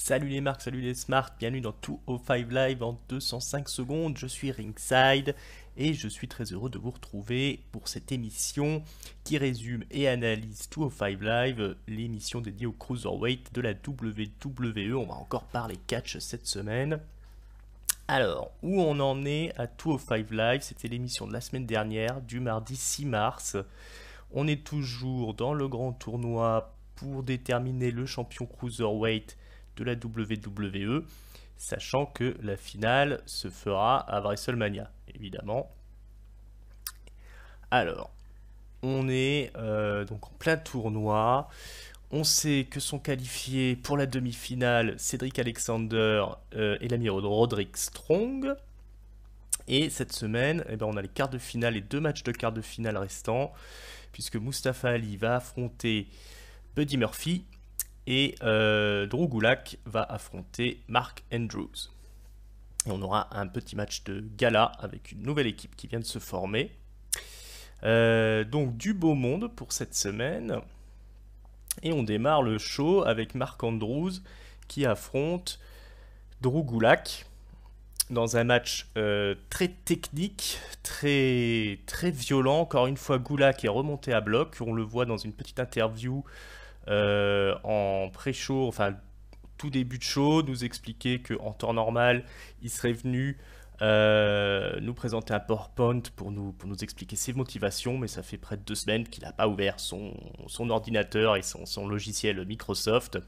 Salut les marques, salut les smarts, bienvenue dans 205 Live en 205 secondes. Je suis Ringside et je suis très heureux de vous retrouver pour cette émission qui résume et analyse 205 Live, l'émission dédiée au Cruiserweight de la WWE. On va encore parler catch cette semaine. Alors, où on en est à 205 Live? C'était l'émission de la semaine dernière, du mardi 6 mars. On est toujours dans le grand tournoi pour déterminer le champion Cruiserweight de la WWE, sachant que la finale se fera à WrestleMania, évidemment. Alors, on est donc en plein tournoi. On sait que sont qualifiés pour la demi-finale Cedric Alexander et l'ami Roderick Strong. Et cette semaine, on a les quarts de finale et deux matchs de quarts de finale restants, puisque Mustafa Ali va affronter Buddy Murphy et Drew Gulak va affronter Mark Andrews. Et on aura un petit match de gala avec une nouvelle équipe qui vient de se former. Donc du beau monde pour cette semaine. Et on démarre le show avec Mark Andrews qui affronte Drew Gulak dans un match très technique, très violent. Encore une fois, Gulak est remonté à bloc. On le voit dans une petite interview en pré-show, enfin tout début de show, nous expliquer qu'en temps normal, il serait venu nous présenter un PowerPoint pour nous expliquer ses motivations, mais ça fait près de 2 semaines qu'il n'a pas ouvert son ordinateur et son logiciel Microsoft.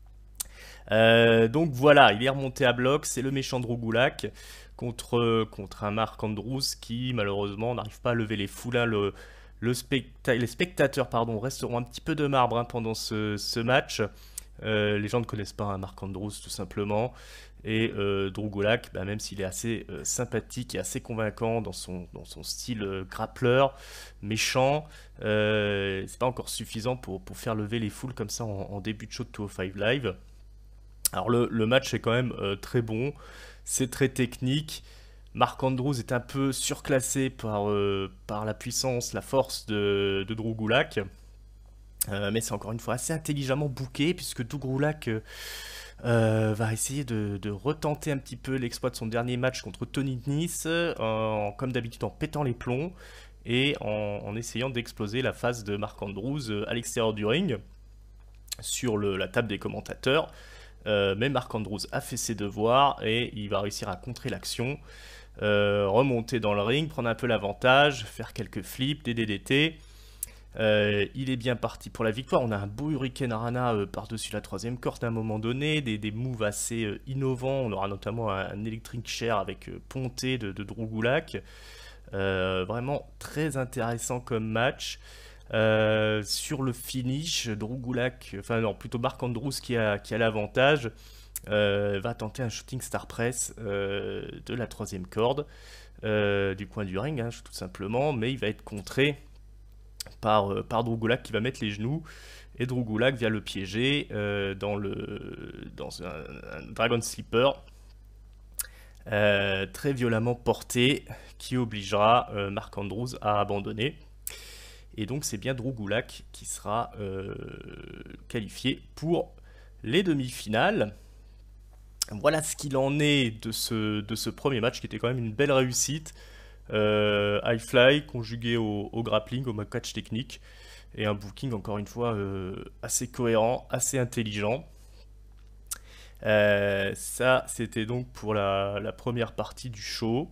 Donc voilà, il est remonté à bloc, c'est le méchant Drew Gulak contre un Mark Andrews qui malheureusement n'arrive pas à lever les foules. Hein. Les spectateurs resteront un petit peu de marbre pendant ce match. Les gens ne connaissent pas Mark Andrews tout simplement. Et Drew Gulak, même s'il est assez sympathique et assez convaincant dans son style grappleur, méchant, c'est pas encore suffisant pour faire lever les foules comme ça en début de show de 205 Live. Alors le match est quand même très bon, c'est très technique. Mark Andrews est un peu surclassé par la puissance, la force de Drew Gulak. Mais c'est encore une fois assez intelligemment booké, puisque Drew Gulak va essayer de retenter un petit peu l'exploit de son dernier match contre Tony Nese, comme d'habitude en pétant les plombs et en essayant d'exploser la face de Mark Andrews à l'extérieur du ring, sur la table des commentateurs. Mais Mark Andrews a fait ses devoirs et il va réussir à contrer l'action. Remonter dans le ring, prendre un peu l'avantage, faire quelques flips, des DDT. Il est bien parti pour la victoire. On a un beau Hurricane Rana par-dessus la troisième corde à un moment donné, des moves assez innovants. On aura notamment un Electric Chair avec ponté de Drew Gulak. Vraiment très intéressant comme match. Sur le finish, Drew Gulak, plutôt Mark Andrews qui a l'avantage. Va tenter un Shooting Star Press de la troisième corde du coin du ring, tout simplement, mais il va être contré par Drew Gulak qui va mettre les genoux, et Drew Gulak vient le piéger dans un Dragon Sleeper très violemment porté qui obligera Mark Andrews à abandonner. Et donc c'est bien Drew Gulak qui sera qualifié pour les demi-finales. Voilà ce qu'il en est de ce premier match qui était quand même une belle réussite. High fly conjugué au grappling, au catch technique, et un booking encore une fois assez cohérent, assez intelligent. Ça c'était donc pour la première partie du show.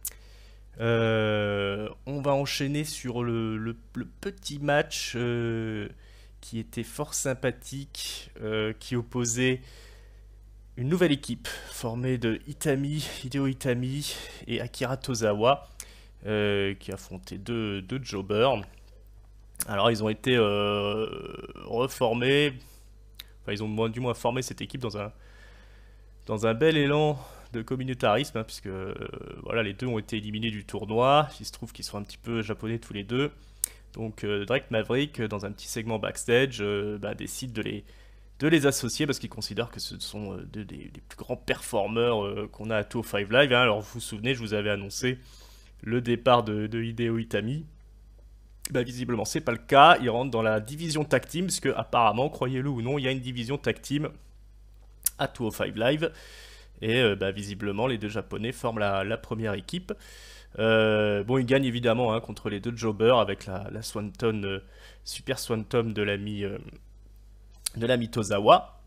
On va enchaîner sur le petit match qui était fort sympathique, qui opposait une nouvelle équipe formée de Hideo Itami et Akira Tozawa, qui affrontaient deux jobbers. Alors ils ont été reformés, ils ont du moins formé cette équipe dans un bel élan de communautarisme, puisque voilà, les deux ont été éliminés du tournoi. Il se trouve qu'ils sont un petit peu japonais tous les deux. Donc Drake Maverick, dans un petit segment backstage, décide de les associer parce qu'il considère que ce sont des plus grands performeurs qu'on a à 205 Live. Alors vous vous souvenez, je vous avais annoncé le départ de Hideo Itami. Visiblement c'est pas le cas, il rentre dans la division tag team, parce que apparemment, croyez-le ou non, il y a une division tag team à 205 Live. Et visiblement, les deux Japonais forment la première équipe. Bon, ils gagnent évidemment hein, contre les deux jobbers avec la Swanton, Super Swanton de l'ami Tozawa.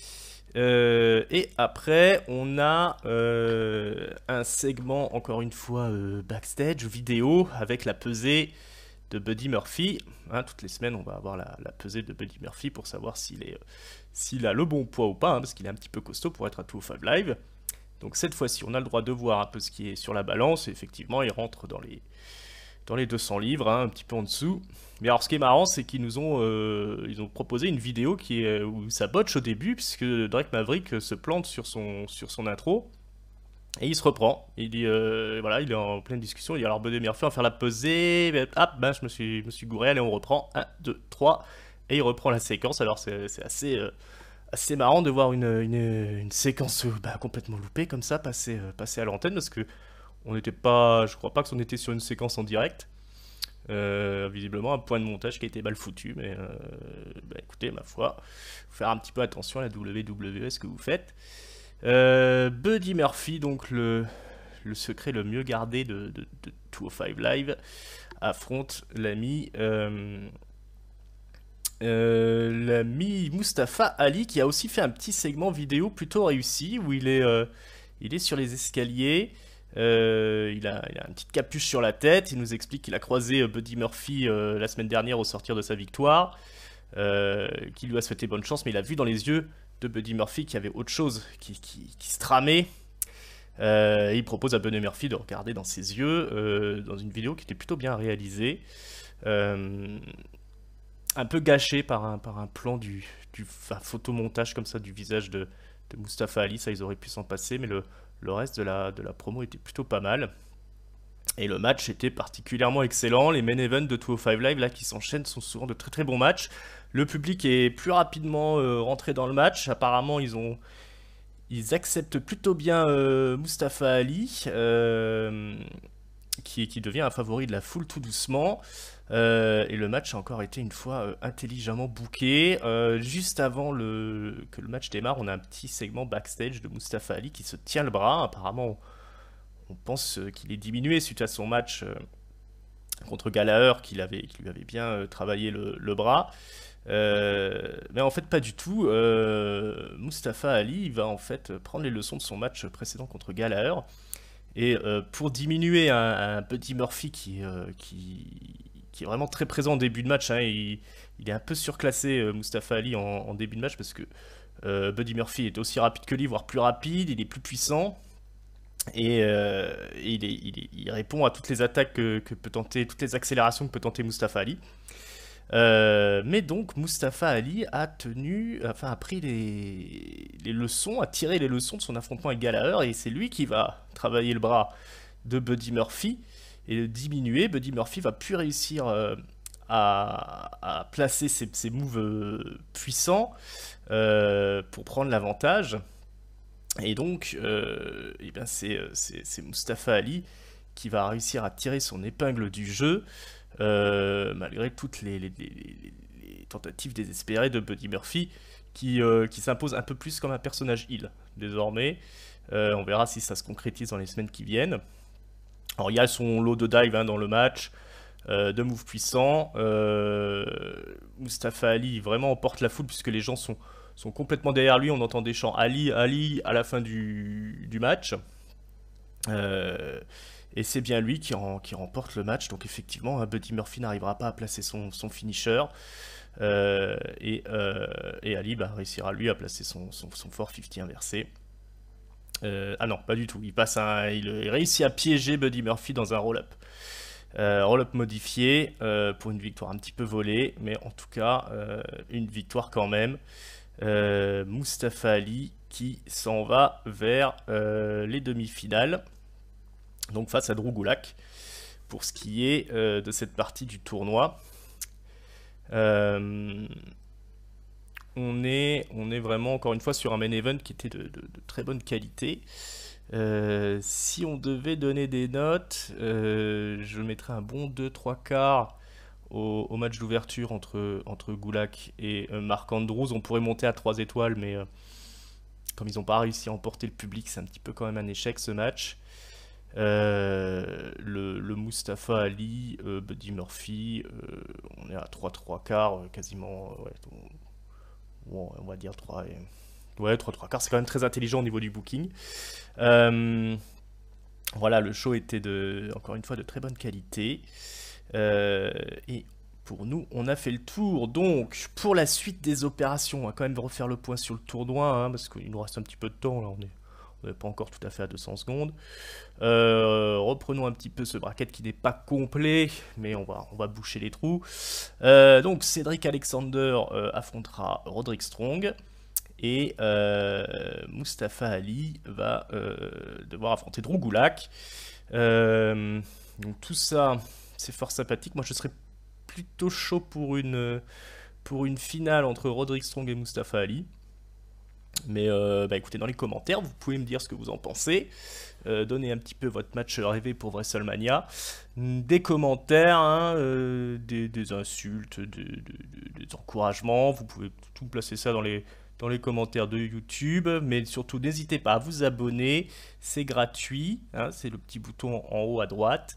Et après, on a un segment, encore une fois, backstage, vidéo, avec la pesée de Buddy Murphy. Hein, toutes les semaines, on va avoir la pesée de Buddy Murphy pour savoir s'il a le bon poids ou pas, hein, parce qu'il est un petit peu costaud pour être à 205 Live. Donc cette fois-ci, on a le droit de voir un peu ce qui est sur la balance, et effectivement, il rentre dans les 200 livres, hein, un petit peu en dessous. Mais alors, ce qui est marrant, c'est qu'ils nous ont proposé une vidéo où ça botche au début, puisque Drake Maverick se plante sur son intro, et il se reprend. Il dit, voilà, il est en pleine discussion, il dit, alors Buddy Murphy, on va faire la pesée, je me suis gouré, allez, on reprend, 1, 2, 3, et il reprend la séquence. Alors, c'est assez marrant de voir une séquence complètement loupée, comme ça, passer à l'antenne, parce que je crois pas qu'on était sur une séquence en direct. Visiblement un point de montage qui a été mal foutu, mais écoutez, ma foi, faut faire un petit peu attention à la WWE, ce que vous faites. Buddy Murphy, donc le secret le mieux gardé de 205 Live, affronte l'ami Mustafa Ali, qui a aussi fait un petit segment vidéo plutôt réussi où il est sur les escaliers. Il a une petite capuche sur la tête. Il nous explique qu'il a croisé Buddy Murphy la semaine dernière au sortir de sa victoire, qui lui a souhaité bonne chance, mais il a vu dans les yeux de Buddy Murphy qu'il y avait autre chose qui se tramait. Il propose à Buddy Murphy de regarder dans ses yeux, dans une vidéo qui était plutôt bien réalisée, un peu gâché par un plan du photomontage comme ça du visage de Mustafa Ali. Ça, ils auraient pu s'en passer, mais le reste de la promo était plutôt pas mal. Et le match était particulièrement excellent. Les main events de 205 Live là, qui s'enchaînent sont souvent de très très bons matchs. Le public est plus rapidement rentré dans le match. Apparemment, ils acceptent plutôt bien Mustafa Ali, qui devient un favori de la foule tout doucement. Et le match a encore été une fois intelligemment booké. Juste avant que le match démarre, on a un petit segment backstage de Mustafa Ali qui se tient le bras. Apparemment, on pense qu'il est diminué suite à son match contre Gallagher, qui lui avait bien travaillé le bras. Mais en fait, pas du tout. Mustafa Ali va en fait prendre les leçons de son match précédent contre Gallagher. Et pour diminuer un Buddy Murphy qui est vraiment très présent en début de match, hein, il est un peu surclassé, Mustafa Ali, en début de match, parce que Buddy Murphy est aussi rapide que lui, voire plus rapide, il est plus puissant, et il répond à toutes les attaques que peut tenter, toutes les accélérations que peut tenter Mustafa Ali. Mais donc Mustafa Ali a pris les leçons, a tiré les leçons de son affrontement avec Gallagher, et c'est lui qui va travailler le bras de Buddy Murphy et le diminuer. Buddy Murphy va plus réussir à placer ses moves puissants pour prendre l'avantage. Et donc, c'est Mustafa Ali qui va réussir à tirer son épingle du jeu, malgré toutes les tentatives désespérées de Buddy Murphy, qui s'impose un peu plus comme un personnage heel désormais. On verra si ça se concrétise dans les semaines qui viennent. Alors il y a son lot de dive dans le match, de moves puissants. Mustafa Ali vraiment emporte la foule, puisque les gens sont complètement derrière lui. On entend des chants Ali, Ali à la fin du match. Et c'est bien lui qui remporte le match. Donc effectivement, Buddy Murphy n'arrivera pas à placer son finisher. Et Ali réussira lui à placer son 450 inversé. Ah non, pas du tout. Il réussit à piéger Buddy Murphy dans un roll-up. Roll-up modifié pour une victoire un petit peu volée, mais en tout cas, une victoire quand même. Mustafa Ali qui s'en va vers les demi-finales, donc face à Drew Gulak, pour ce qui est de cette partie du tournoi. On est vraiment encore une fois sur un main event qui était de très bonne qualité. Si on devait donner des notes, je mettrais un bon 2-3 quarts au match d'ouverture entre Gulak et Mark Andrews. On pourrait monter à 3 étoiles, mais Comme ils n'ont pas réussi à emporter le public, c'est un petit peu quand même un échec ce match. Le Mustafa Ali, Buddy Murphy, on est à 3 quarts, quasiment, ouais, on va dire 3 ouais, 3 quarts, c'est quand même très intelligent au niveau du booking. Euh, voilà, le show était encore une fois de très bonne qualité. Et pour nous, on a fait le tour. Donc, pour la suite des opérations, on va quand même refaire le point sur le tournoi, hein, parce qu'il nous reste un petit peu de temps, là, on n'est pas encore tout à fait à 200 secondes. Reprenons un petit peu ce bracket qui n'est pas complet, mais on va boucher les trous. Donc, Cédric Alexander affrontera Roderick Strong. Et Mustafa Ali va devoir affronter Drew Gulak. Donc tout ça, c'est fort sympathique. Moi, je serais plutôt chaud pour une finale entre Roderick Strong et Mustafa Ali. Mais bah, écoutez, dans les commentaires, vous pouvez me dire ce que vous en pensez. Donnez un petit peu votre match rêvé pour WrestleMania. Des commentaires, hein, des insultes, des encouragements. Vous pouvez tout placer ça dans les commentaires de YouTube. Mais surtout, n'hésitez pas à vous abonner. C'est gratuit. Hein, c'est le petit bouton en haut à droite.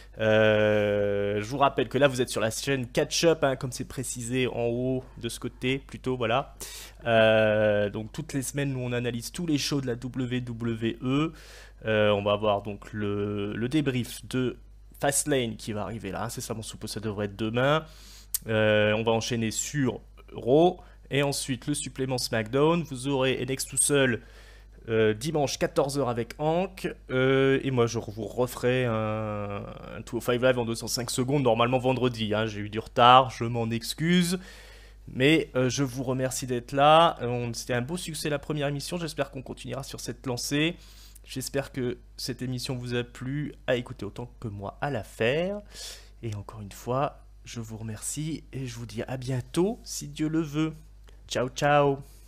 Je vous rappelle que là vous êtes sur la chaîne Catch Up, hein, comme c'est précisé en haut de ce côté, plutôt, voilà. Donc toutes les semaines, nous on analyse tous les shows de la WWE. On va avoir donc le débrief de Fastlane qui va arriver là, c'est ça mon soupe, ça devrait être demain. On va enchaîner sur Raw et ensuite le supplément SmackDown. Vous aurez NXT tout seul. Dimanche 14h avec Hank, et moi je vous referai un 205 Live en 205 secondes, normalement vendredi, hein. J'ai eu du retard, je m'en excuse, mais je vous remercie d'être là. C'était un beau succès la première émission, j'espère qu'on continuera sur cette lancée, j'espère que cette émission vous a plu, à écouter autant que moi à la faire, et encore une fois, je vous remercie, et je vous dis à bientôt, si Dieu le veut. Ciao ciao.